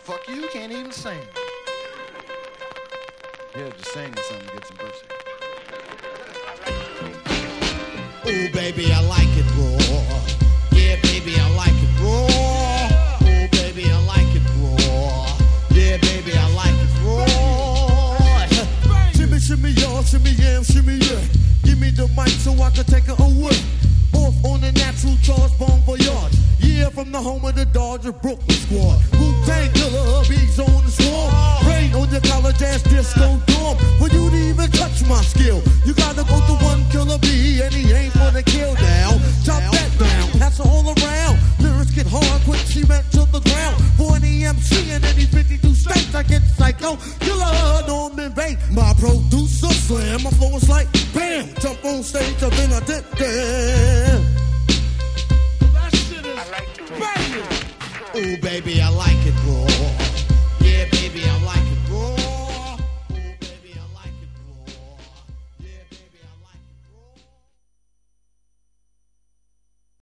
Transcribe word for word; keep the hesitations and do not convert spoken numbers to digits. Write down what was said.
fuck you, can't even sing. Yeah, just sing or something, get some pussy. Ooh, baby, I like it raw. Yeah, baby, I like it raw. Ooh, baby, I like it raw. Yeah, baby, I like it raw. Shimmy, shimmy, y'all, shimmy, yam, shimmy, yeah. Give me the mic so I can take it away. Off on the natural charge, bon voyage. Yeah, from the home of the Dodger Brooklyn squad. Wu-Tang Killer, hubby's on the swarm. Rain on your college ass disco dorm. For you to even touch my skill, you gotta go to one killer B, and he ain't for the kill now. Chop that down, pass it all around. Lyrics get hard, quick cement to the ground. For any M C in any fifty-two states, I get psycho. Killer, Norman Bates, my producer slam. My flow is like bam, jump on stage, and then I did that. That shit is banging. Ooh, baby, I like it raw.